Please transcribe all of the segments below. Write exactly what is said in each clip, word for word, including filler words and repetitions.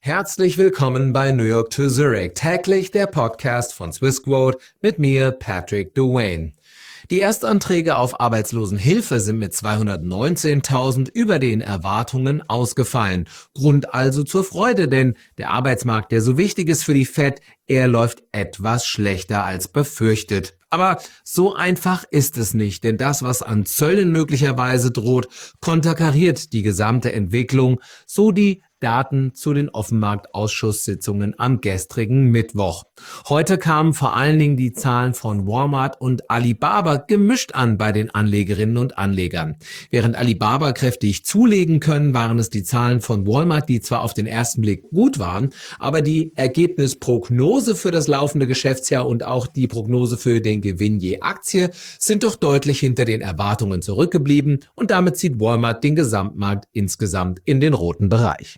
Herzlich willkommen bei New York to Zurich, täglich der Podcast von Swissquote mit mir, Patrick Duane. Die Erstanträge auf Arbeitslosenhilfe sind mit zweihundertneunzehntausend über den Erwartungen ausgefallen. Grund also zur Freude, denn der Arbeitsmarkt, der so wichtig ist für die Fed, er läuft etwas schlechter als befürchtet. Aber so einfach ist es nicht, denn das, was an Zöllen möglicherweise droht, konterkariert die gesamte Entwicklung, so die Daten zu den Offenmarktausschusssitzungen am gestrigen Mittwoch. Heute kamen vor allen Dingen die Zahlen von Walmart und Alibaba gemischt an bei den Anlegerinnen und Anlegern. Während Alibaba kräftig zulegen können, waren es die Zahlen von Walmart, die zwar auf den ersten Blick gut waren, aber die Ergebnisprognose für das laufende Geschäftsjahr und auch die Prognose für den Gewinn je Aktie sind doch deutlich hinter den Erwartungen zurückgeblieben und damit zieht Walmart den Gesamtmarkt insgesamt in den roten Bereich.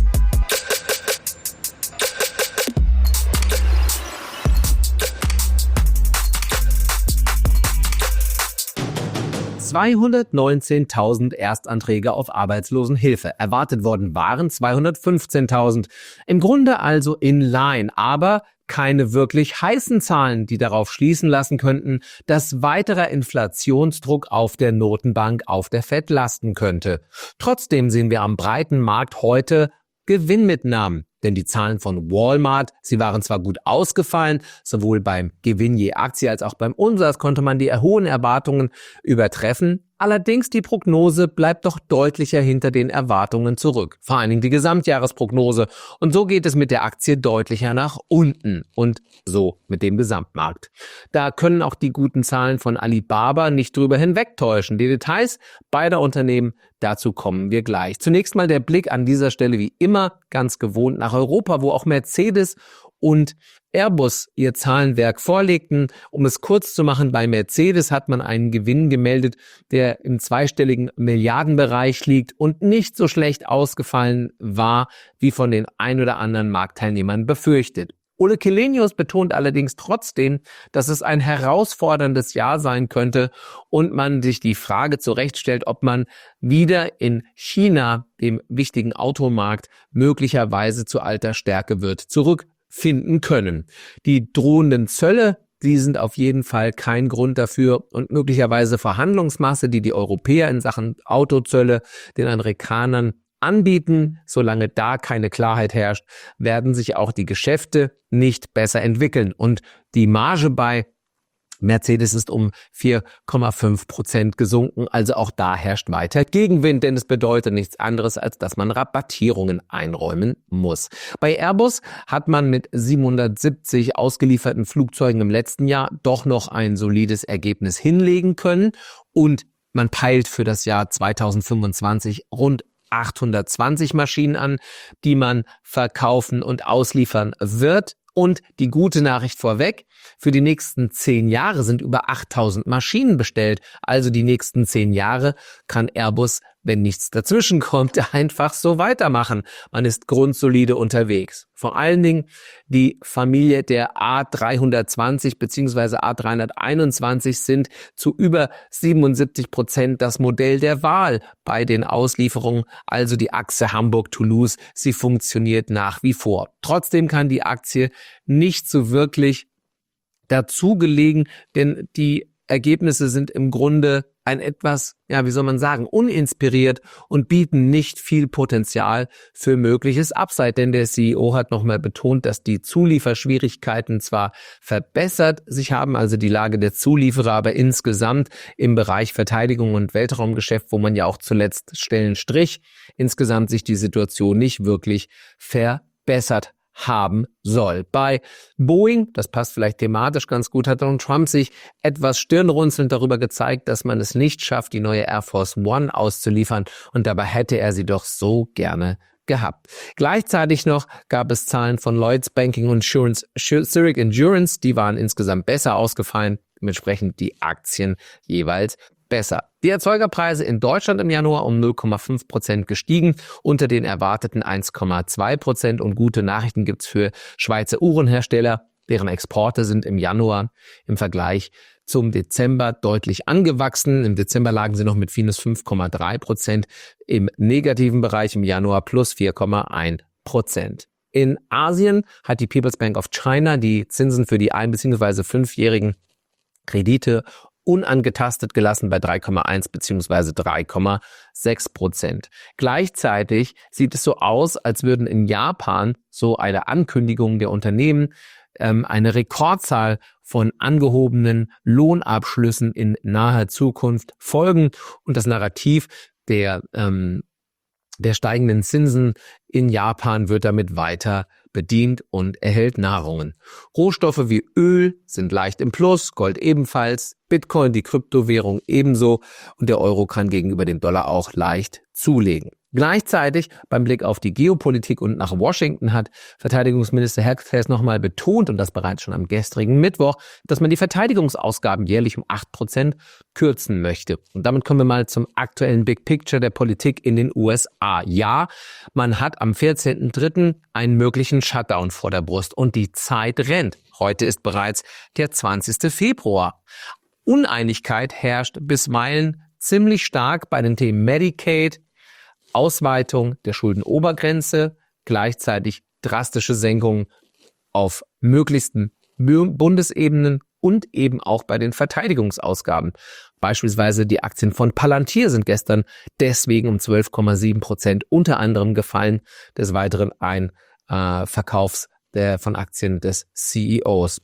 zweihundertneunzehntausend Erstanträge auf Arbeitslosenhilfe. Erwartet worden waren zweihundertfünfzehntausend. Im Grunde also in line, aber keine wirklich heißen Zahlen, die darauf schließen lassen könnten, dass weiterer Inflationsdruck auf der Notenbank, auf der Fed lasten könnte. Trotzdem sehen wir am breiten Markt heute Gewinnmitnahmen. Denn die Zahlen von Walmart, sie waren zwar gut ausgefallen, sowohl beim Gewinn je Aktie als auch beim Umsatz konnte man die hohen Erwartungen übertreffen. Allerdings die Prognose bleibt doch deutlicher hinter den Erwartungen zurück. Vor allen Dingen die Gesamtjahresprognose. Und so geht es mit der Aktie deutlicher nach unten und so mit dem Gesamtmarkt. Da können auch die guten Zahlen von Alibaba nicht drüber hinwegtäuschen. Die Details beider Unternehmen, dazu kommen wir gleich. Zunächst mal der Blick an dieser Stelle wie immer ganz gewohnt nach Europa, wo auch Mercedes und Airbus ihr Zahlenwerk vorlegten. Um es kurz zu machen, bei Mercedes hat man einen Gewinn gemeldet, der im zweistelligen Milliardenbereich liegt und nicht so schlecht ausgefallen war, wie von den ein oder anderen Marktteilnehmern befürchtet. Ole Källenius betont allerdings trotzdem, dass es ein herausforderndes Jahr sein könnte und man sich die Frage zurechtstellt, ob man wieder in China, dem wichtigen Automarkt, möglicherweise zu alter Stärke wird zurückfinden können. Die drohenden Zölle, die sind auf jeden Fall kein Grund dafür und möglicherweise Verhandlungsmasse, die die Europäer in Sachen Autozölle den Amerikanern anbieten, solange da keine Klarheit herrscht, werden sich auch die Geschäfte nicht besser entwickeln. Und die Marge bei Mercedes ist um vier Komma fünf Prozent gesunken, also auch da herrscht weiter Gegenwind, denn es bedeutet nichts anderes, als dass man Rabattierungen einräumen muss. Bei Airbus hat man mit siebenhundertsiebzig ausgelieferten Flugzeugen im letzten Jahr doch noch ein solides Ergebnis hinlegen können und man peilt für das Jahr zweitausendfünfundzwanzig rund achthundertzwanzig Maschinen an, die man verkaufen und ausliefern wird. Und die gute Nachricht vorweg, für die nächsten zehn Jahre sind über achttausend Maschinen bestellt. Also die nächsten zehn Jahre kann Airbus, wenn nichts dazwischen kommt, einfach so weitermachen. Man ist grundsolide unterwegs. Vor allen Dingen die Familie der A dreihundertzwanzig bzw. A dreihunderteinundzwanzig sind zu über siebenundsiebzig Prozent das Modell der Wahl bei den Auslieferungen. Also die Achse Hamburg-Toulouse, sie funktioniert nach wie vor. Trotzdem kann die Aktie nicht so wirklich dazu gelegen, denn die Ergebnisse sind im Grunde ein etwas, ja, wie soll man sagen, uninspiriert und bieten nicht viel Potenzial für mögliches Upside. Denn der C E O hat nochmal betont, dass die Zulieferschwierigkeiten zwar verbessert sich haben, also die Lage der Zulieferer, aber insgesamt im Bereich Verteidigung und Weltraumgeschäft, wo man ja auch zuletzt Stellen strich, insgesamt sich die Situation nicht wirklich verbessert haben soll. Bei Boeing, das passt vielleicht thematisch ganz gut, hat Donald Trump sich etwas stirnrunzelnd darüber gezeigt, dass man es nicht schafft, die neue Air Force One auszuliefern und dabei hätte er sie doch so gerne gehabt. Gleichzeitig noch gab es Zahlen von Lloyds Banking Insurance, Zurich Insurance, die waren insgesamt besser ausgefallen, dementsprechend die Aktien jeweils besser. Die Erzeugerpreise in Deutschland im Januar um null Komma fünf Prozent gestiegen, unter den erwarteten eins Komma zwei Prozent und gute Nachrichten gibt's für Schweizer Uhrenhersteller. Deren Exporte sind im Januar im Vergleich zum Dezember deutlich angewachsen. Im Dezember lagen sie noch mit minus fünf Komma drei Prozent im negativen Bereich, im Januar plus vier Komma eins Prozent. In Asien hat die People's Bank of China die Zinsen für die ein- bzw. fünfjährigen Kredite unangetastet gelassen bei drei Komma eins bzw. drei Komma sechs Prozent. Gleichzeitig sieht es so aus, als würden in Japan so eine Ankündigung der Unternehmen ähm, eine Rekordzahl von angehobenen Lohnabschlüssen in naher Zukunft folgen und das Narrativ der ähm, der steigenden Zinsen in Japan wird damit weiter bedient und erhält Nahrungen. Rohstoffe wie Öl sind leicht im Plus, Gold ebenfalls, Bitcoin, die Kryptowährung ebenso und der Euro kann gegenüber dem Dollar auch leicht zulegen. Gleichzeitig beim Blick auf die Geopolitik und nach Washington hat Verteidigungsminister Hercules nochmal betont, und das bereits schon am gestrigen Mittwoch, dass man die Verteidigungsausgaben jährlich um acht Prozent kürzen möchte. Und damit kommen wir mal zum aktuellen Big Picture der Politik in den U S A. Ja, man hat am vierzehnten dritten einen möglichen Shutdown vor der Brust und die Zeit rennt. Heute ist bereits der zwanzigsten Februar. Uneinigkeit herrscht bisweilen ziemlich stark bei den Themen Medicaid, Ausweitung der Schuldenobergrenze, gleichzeitig drastische Senkungen auf möglichsten Bundesebenen und eben auch bei den Verteidigungsausgaben. Beispielsweise die Aktien von Palantir sind gestern deswegen um zwölf Komma sieben Prozent unter anderem gefallen. Des Weiteren ein äh, Verkaufs der, von Aktien des C E Os.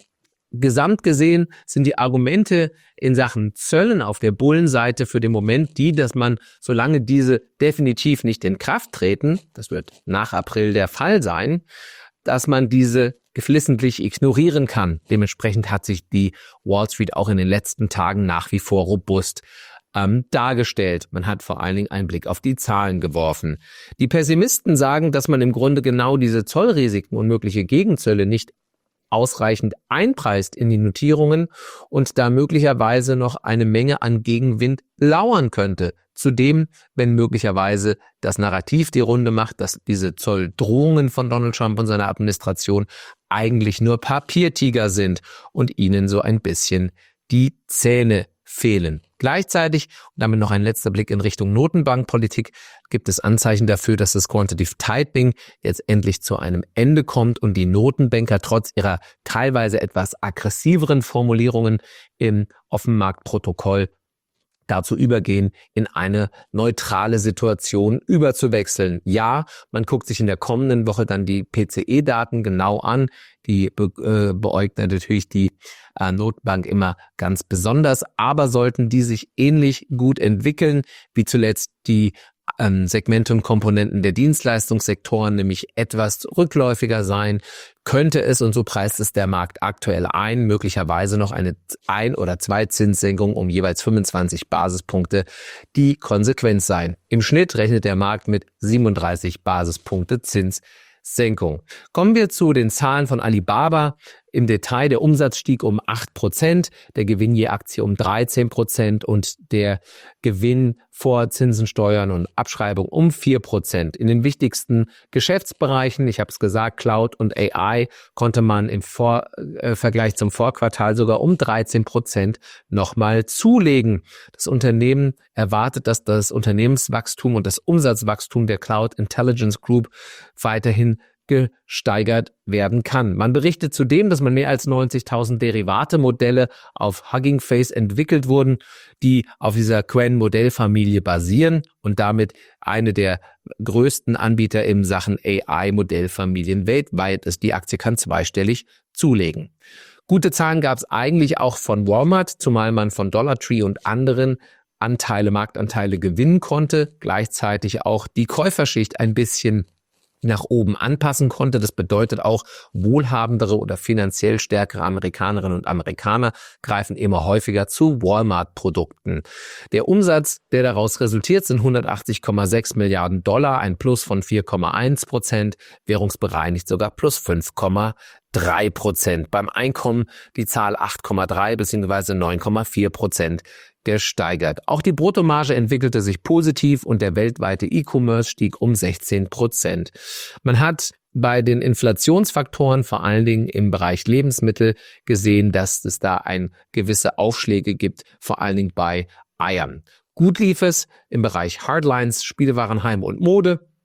Gesamt gesehen sind die Argumente in Sachen Zöllen auf der Bullenseite für den Moment die, dass man, solange diese definitiv nicht in Kraft treten, das wird nach April der Fall sein, dass man diese geflissentlich ignorieren kann. Dementsprechend hat sich die Wall Street auch in den letzten Tagen nach wie vor robust ähm, dargestellt. Man hat vor allen Dingen einen Blick auf die Zahlen geworfen. Die Pessimisten sagen, dass man im Grunde genau diese Zollrisiken und mögliche Gegenzölle nicht ausreichend einpreist in die Notierungen und da möglicherweise noch eine Menge an Gegenwind lauern könnte. Zudem, wenn möglicherweise das Narrativ die Runde macht, dass diese Zolldrohungen von Donald Trump und seiner Administration eigentlich nur Papiertiger sind und ihnen so ein bisschen die Zähne fehlen. Gleichzeitig, und damit noch ein letzter Blick in Richtung Notenbankpolitik, gibt es Anzeichen dafür, dass das Quantitative Tightening jetzt endlich zu einem Ende kommt und die Notenbanker trotz ihrer teilweise etwas aggressiveren Formulierungen im Offenmarktprotokoll dazu übergehen, in eine neutrale Situation überzuwechseln. Ja, man guckt sich in der kommenden Woche dann die P C E-Daten genau an. Die be äh, beäugt natürlich die äh, Notenbank immer ganz besonders. Aber sollten die sich ähnlich gut entwickeln, wie zuletzt die ähm, Segmente und Komponenten der Dienstleistungssektoren, nämlich etwas rückläufiger sein, könnte es, und so preist es der Markt aktuell ein, möglicherweise noch eine ein- oder zwei Zinssenkungen um jeweils fünfundzwanzig Basispunkte die Konsequenz sein. Im Schnitt rechnet der Markt mit siebenunddreißig Basispunkte Zinssenkung. Kommen wir zu den Zahlen von Alibaba. Im Detail, der Umsatz stieg um acht Prozent, der Gewinn je Aktie um dreizehn Prozent und der Gewinn vor Zinsen, Steuern und Abschreibung um vier Prozent. In den wichtigsten Geschäftsbereichen, ich habe es gesagt, Cloud und A I, konnte man im Vor äh, Vergleich zum Vorquartal sogar um dreizehn Prozent nochmal zulegen. Das Unternehmen erwartet, dass das Unternehmenswachstum und das Umsatzwachstum der Cloud Intelligence Group weiterhin gesteigert werden kann. Man berichtet zudem, dass man mehr als neunzigtausend Derivate-Modelle auf Hugging Face entwickelt wurden, die auf dieser Qwen-Modellfamilie basieren und damit eine der größten Anbieter in Sachen A I-Modellfamilien weltweit ist. Die Aktie kann zweistellig zulegen. Gute Zahlen gab es eigentlich auch von Walmart, zumal man von Dollar Tree und anderen Anteile, Marktanteile gewinnen konnte, gleichzeitig auch die Käuferschicht ein bisschen nach oben anpassen konnte. Das bedeutet auch, wohlhabendere oder finanziell stärkere Amerikanerinnen und Amerikaner greifen immer häufiger zu Walmart-Produkten. Der Umsatz, der daraus resultiert, sind hundertachtzig Komma sechs Milliarden Dollar, ein Plus von vier Komma eins Prozent, währungsbereinigt sogar plus fünf Komma drei Prozent. Beim Einkommen die Zahl acht Komma drei bzw. neun Komma vier Prozent gesteigert. Auch die Bruttomarge entwickelte sich positiv und der weltweite E-Commerce stieg um sechzehn Prozent. Man hat bei den Inflationsfaktoren, vor allen Dingen im Bereich Lebensmittel, gesehen, dass es da ein gewisse Aufschläge gibt, vor allen Dingen bei Eiern. Gut lief es im Bereich Hardlines, Spielwarenheim und Mode.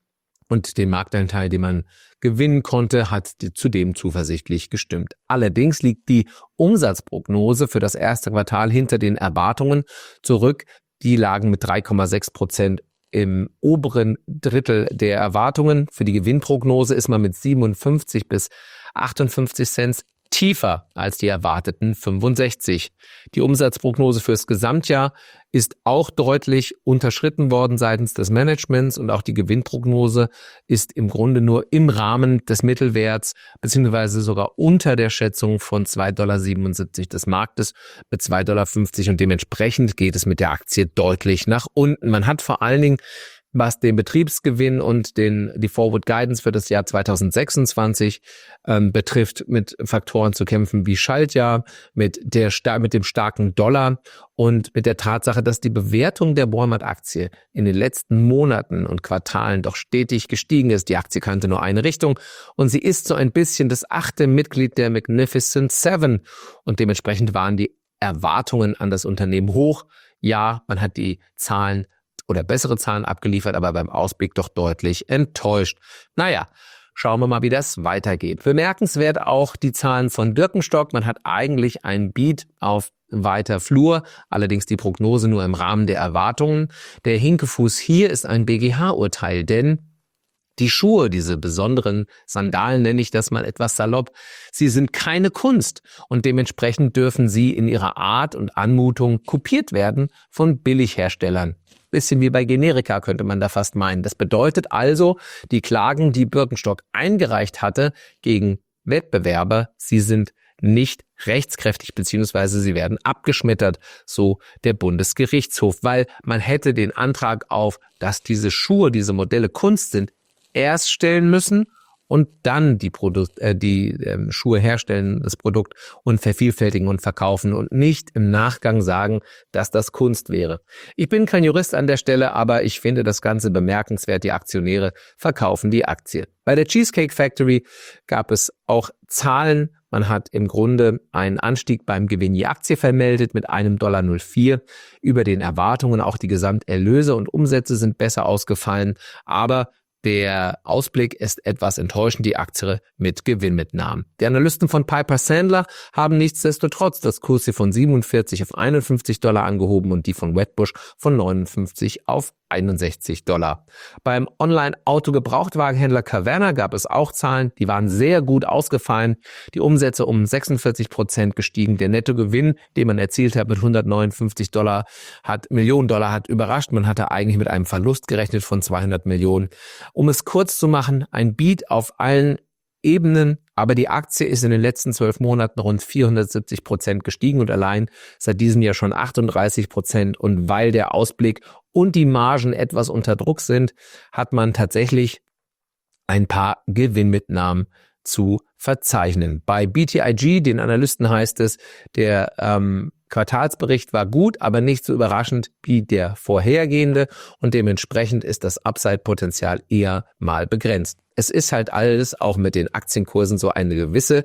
Und den Marktanteil, den man gewinnen konnte, hat zudem zuversichtlich gestimmt. Allerdings liegt die Umsatzprognose für das erste Quartal hinter den Erwartungen zurück. Die lagen mit drei Komma sechs Prozent im oberen Drittel der Erwartungen. Für die Gewinnprognose ist man mit siebenundfünfzig bis achtundfünfzig Cent tiefer als die erwarteten fünfundsechzig. Die Umsatzprognose fürs Gesamtjahr ist auch deutlich unterschritten worden seitens des Managements und auch die Gewinnprognose ist im Grunde nur im Rahmen des Mittelwerts beziehungsweise sogar unter der Schätzung von zwei Komma siebenundsiebzig Dollar des Marktes mit zwei Komma fünfzig Dollar und dementsprechend geht es mit der Aktie deutlich nach unten. Man hat vor allen Dingen, was den Betriebsgewinn und den, die Forward Guidance für das Jahr zweitausendsechsundzwanzig ähm, betrifft, mit Faktoren zu kämpfen wie Schaltjahr, mit der mit dem starken Dollar und mit der Tatsache, dass die Bewertung der Walmart-Aktie in den letzten Monaten und Quartalen doch stetig gestiegen ist. Die Aktie kannte nur eine Richtung und sie ist so ein bisschen das achte Mitglied der Magnificent Seven und dementsprechend waren die Erwartungen an das Unternehmen hoch. Ja, man hat die Zahlen oder bessere Zahlen abgeliefert, aber beim Ausblick doch deutlich enttäuscht. Naja, schauen wir mal, wie das weitergeht. Bemerkenswert auch die Zahlen von Birkenstock. Man hat eigentlich ein Beat auf weiter Flur, allerdings die Prognose nur im Rahmen der Erwartungen. Der Hinkefuß hier ist ein B G H-Urteil, denn die Schuhe, diese besonderen Sandalen, nenne ich das mal etwas salopp, sie sind keine Kunst und dementsprechend dürfen sie in ihrer Art und Anmutung kopiert werden von Billigherstellern. Bisschen wie bei Generika könnte man da fast meinen. Das bedeutet also, die Klagen, die Birkenstock eingereicht hatte gegen Wettbewerber, sie sind nicht rechtskräftig beziehungsweise sie werden abgeschmettert, so der Bundesgerichtshof, weil man hätte den Antrag auf, dass diese Schuhe, diese Modelle Kunst sind, erst stellen müssen und dann die Produkt, äh, die ähm, Schuhe herstellen, das Produkt und vervielfältigen und verkaufen und nicht im Nachgang sagen, dass das Kunst wäre. Ich bin kein Jurist an der Stelle, aber ich finde das Ganze bemerkenswert. Die Aktionäre verkaufen die Aktie. Bei der Cheesecake Factory gab es auch Zahlen. Man hat im Grunde einen Anstieg beim Gewinn je Aktie vermeldet mit einem Dollar null vier über den Erwartungen. Auch die Gesamterlöse und Umsätze sind besser ausgefallen, aber der Ausblick ist etwas enttäuschend, die Aktie mit Gewinnmitnahmen. Die Analysten von Piper Sandler haben nichtsdestotrotz das Kursziel von siebenundvierzig auf einundfünfzig Dollar angehoben und die von Wedbush von neunundfünfzig auf einundsechzig Dollar. Beim Online-Auto-Gebrauchtwagenhändler Carvana gab es auch Zahlen, die waren sehr gut ausgefallen. Die Umsätze um sechsundvierzig Prozent gestiegen. Der Nettogewinn, den man erzielt hat mit hundertneunundfünfzig Dollar, hat Millionen Dollar, hat überrascht. Man hatte eigentlich mit einem Verlust gerechnet von zweihundert Millionen. Um es kurz zu machen, ein Beat auf allen Ebenen, aber die Aktie ist in den letzten zwölf Monaten rund vierhundertsiebzig Prozent gestiegen und allein seit diesem Jahr schon achtunddreißig Prozent. Und weil der Ausblick und die Margen etwas unter Druck sind, hat man tatsächlich ein paar Gewinnmitnahmen zu verzeichnen. Bei B T I G, den Analysten, heißt es, der ähm, Quartalsbericht war gut, aber nicht so überraschend wie der vorhergehende und dementsprechend ist das Upside-Potenzial eher mal begrenzt. Es ist halt alles auch mit den Aktienkursen so eine gewisse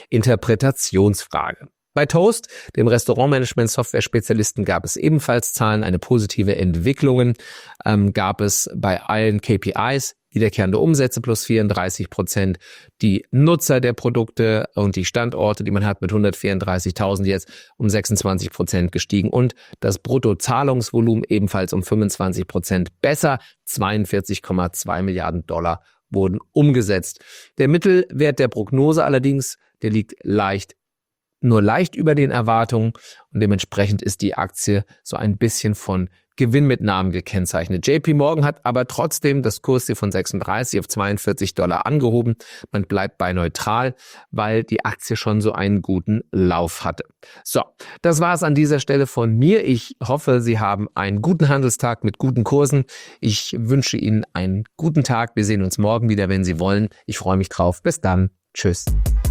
Interpretationsfrage. Bei Toast, dem Restaurantmanagement-Software-Spezialisten, gab es ebenfalls Zahlen, eine positive Entwicklung ähm, gab es bei allen K P Is, wiederkehrende Umsätze plus vierunddreißig Prozent, die Nutzer der Produkte und die Standorte, die man hat, mit hundertvierunddreißigtausend jetzt um sechsundzwanzig Prozent gestiegen und das Bruttozahlungsvolumen ebenfalls um fünfundzwanzig Prozent besser, zweiundvierzig Komma zwei Milliarden Dollar wurden umgesetzt. Der Mittelwert der Prognose allerdings, der liegt leicht nur leicht über den Erwartungen und dementsprechend ist die Aktie so ein bisschen von Gewinnmitnahmen gekennzeichnet. J P Morgan hat aber trotzdem das Kursziel von sechsunddreißig auf zweiundvierzig Dollar angehoben. Man bleibt bei neutral, weil die Aktie schon so einen guten Lauf hatte. So, das war es an dieser Stelle von mir. Ich hoffe, Sie haben einen guten Handelstag mit guten Kursen. Ich wünsche Ihnen einen guten Tag. Wir sehen uns morgen wieder, wenn Sie wollen. Ich freue mich drauf. Bis dann. Tschüss.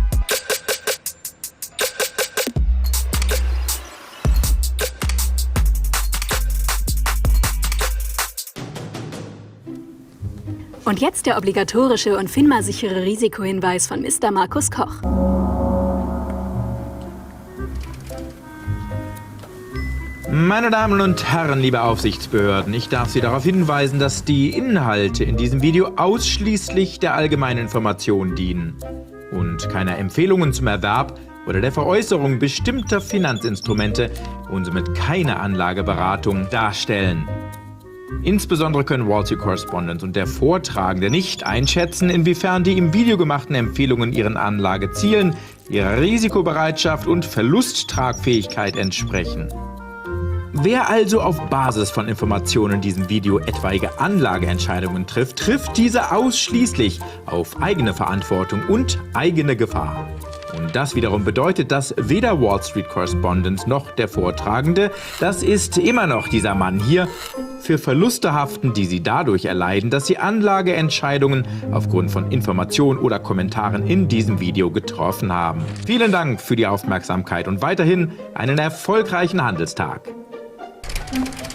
Und jetzt der obligatorische und FINMA-sichere Risikohinweis von Mister Markus Koch. Meine Damen und Herren, liebe Aufsichtsbehörden, ich darf Sie darauf hinweisen, dass die Inhalte in diesem Video ausschließlich der allgemeinen Information dienen und keine Empfehlungen zum Erwerb oder der Veräußerung bestimmter Finanzinstrumente und somit keine Anlageberatung darstellen. Insbesondere können Wall Street Correspondent und der Vortragende nicht einschätzen, inwiefern die im Video gemachten Empfehlungen ihren Anlagezielen, ihrer Risikobereitschaft und Verlusttragfähigkeit entsprechen. Wer also auf Basis von Informationen in diesem Video etwaige Anlageentscheidungen trifft, trifft diese ausschließlich auf eigene Verantwortung und eigene Gefahr. Und das wiederum bedeutet, dass weder Wall Street Correspondent noch der Vortragende, das ist immer noch dieser Mann hier, für Verluste haften, die sie dadurch erleiden, dass sie Anlageentscheidungen aufgrund von Informationen oder Kommentaren in diesem Video getroffen haben. Vielen Dank für die Aufmerksamkeit und weiterhin einen erfolgreichen Handelstag.